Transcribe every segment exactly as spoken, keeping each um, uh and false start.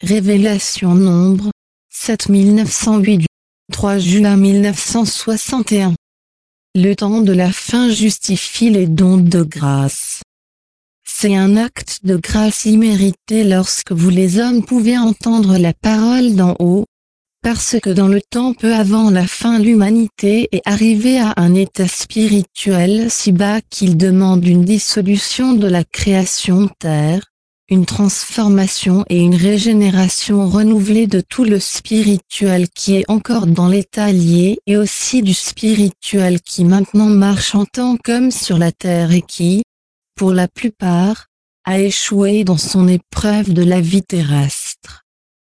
Révélation Nombre, sept mille neuf cent huit, trois juin mille neuf cent soixante et un. Le temps de la fin justifie les dons de grâce. C'est un acte de grâce immérité lorsque vous les hommes pouvez entendre la parole d'en haut, parce que dans le temps peu avant la fin l'humanité est arrivée à un état spirituel si bas qu'il demande une dissolution de la création terre, une transformation et une régénération renouvelée de tout le spirituel qui est encore dans l'état lié et aussi du spirituel qui maintenant marche en temps comme sur la terre et qui, pour la plupart, a échoué dans son épreuve de la vie terrestre.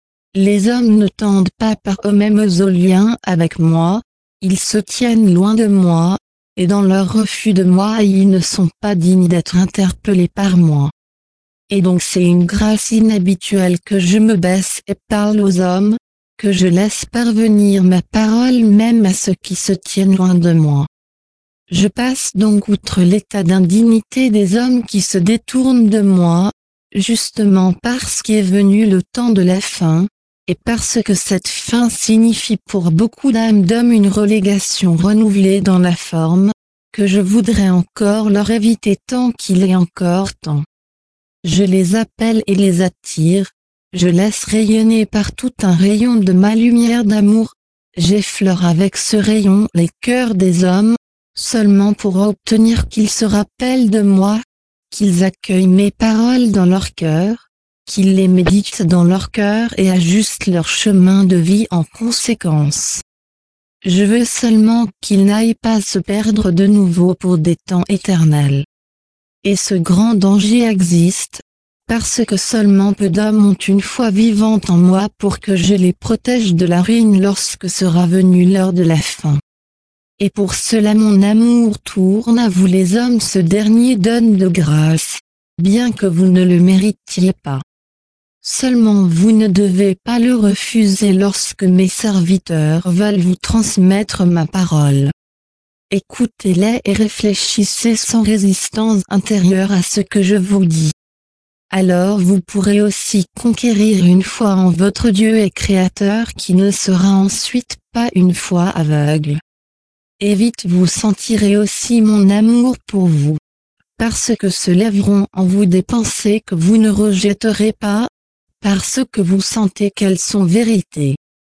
Les hommes ne tendent pas par eux-mêmes au lien avec moi, ils se tiennent loin de moi, et dans leur refus de moi ils ne sont pas dignes d'être interpellés par moi. Et donc c'est une grâce inhabituelle que je me baisse et parle aux hommes, que je laisse parvenir ma parole même à ceux qui se tiennent loin de moi. Je passe donc outre l'état d'indignité des hommes qui se détournent de moi, justement parce qu'est venu le temps de la fin, et parce que cette fin signifie pour beaucoup d'âmes d'hommes une relégation renouvelée dans la forme, que je voudrais encore leur éviter tant qu'il est encore temps. Je les appelle et les attire, je laisse rayonner partout un rayon de ma lumière d'amour, j'effleure avec ce rayon les cœurs des hommes, seulement pour obtenir qu'ils se rappellent de moi, qu'ils accueillent mes paroles dans leur cœur, qu'ils les méditent dans leur cœur et ajustent leur chemin de vie en conséquence. Je veux seulement qu'ils n'aillent pas se perdre de nouveau pour des temps éternels. Et ce grand danger existe, parce que seulement peu d'hommes ont une foi vivante en moi pour que je les protège de la ruine lorsque sera venue l'heure de la fin. Et pour cela mon amour tourne à vous les hommes, ce dernier donne de grâce, bien que vous ne le méritiez pas. Seulement vous ne devez pas le refuser lorsque mes serviteurs veulent vous transmettre ma parole. Écoutez-les et réfléchissez sans résistance intérieure à ce que je vous dis. Alors vous pourrez aussi conquérir une foi en votre Dieu et Créateur qui ne sera ensuite pas une foi aveugle. Et vite vous sentirez aussi mon amour pour vous, parce que se lèveront en vous des pensées que vous ne rejetterez pas, parce que vous sentez qu'elles sont vérité.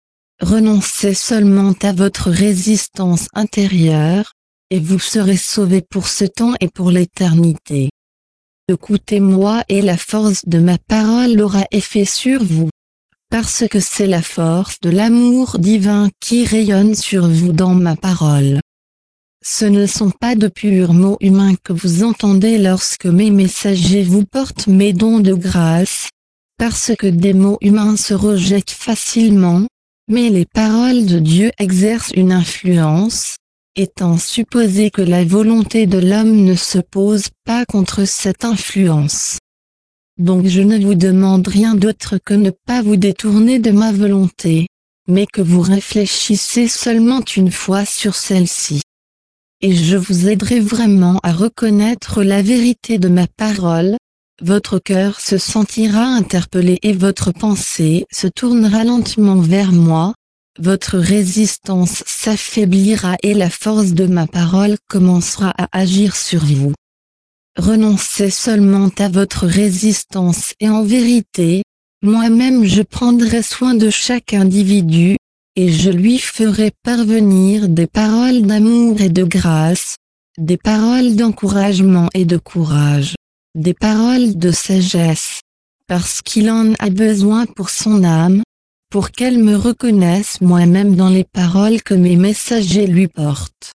Renoncez seulement à votre résistance intérieure, et vous serez sauvés pour ce temps et pour l'éternité. Écoutez-moi et la force de ma parole aura effet sur vous, parce que c'est la force de l'amour divin qui rayonne sur vous dans ma parole. Ce ne sont pas de purs mots humains que vous entendez lorsque mes messagers vous portent mes dons de grâce, parce que des mots humains se rejettent facilement, mais les paroles de Dieu exercent une influence, étant supposé que la volonté de l'homme ne se pose pas contre cette influence. Donc je ne vous demande rien d'autre que ne pas vous détourner de ma volonté, mais que vous réfléchissez seulement une fois sur celle-ci. Et je vous aiderai vraiment à reconnaître la vérité de ma parole, votre cœur se sentira interpellé et votre pensée se tournera lentement vers moi, votre résistance s'affaiblira et la force de ma parole commencera à agir sur vous. Renoncez seulement à votre résistance et en vérité, moi-même je prendrai soin de chaque individu, et je lui ferai parvenir des paroles d'amour et de grâce, des paroles d'encouragement et de courage, des paroles de sagesse, parce qu'il en a besoin pour son âme, pour qu'elle me reconnaisse moi-même dans les paroles que mes messagers lui portent.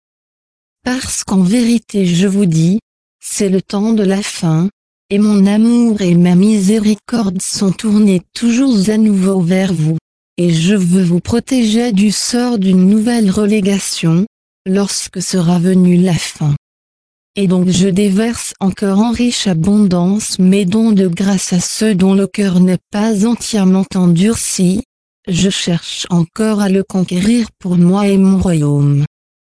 Parce qu'en vérité je vous dis, c'est le temps de la fin, et mon amour et ma miséricorde sont tournés toujours à nouveau vers vous, et je veux vous protéger du sort d'une nouvelle relégation, lorsque sera venue la fin. Et donc je déverse encore en riche abondance mes dons de grâce à ceux dont le cœur n'est pas entièrement endurci, je cherche encore à le conquérir pour moi et mon royaume.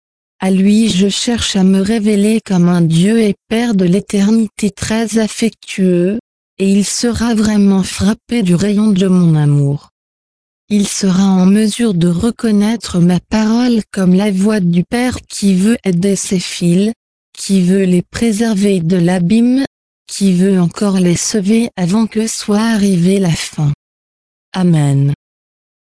À lui je cherche à me révéler comme un Dieu et Père de l'éternité très affectueux, et il sera vraiment frappé du rayon de mon amour. Il sera en mesure de reconnaître ma parole comme la voix du Père qui veut aider ses fils, qui veut les préserver de l'abîme, qui veut encore les sauver avant que soit arrivée la fin. Amen.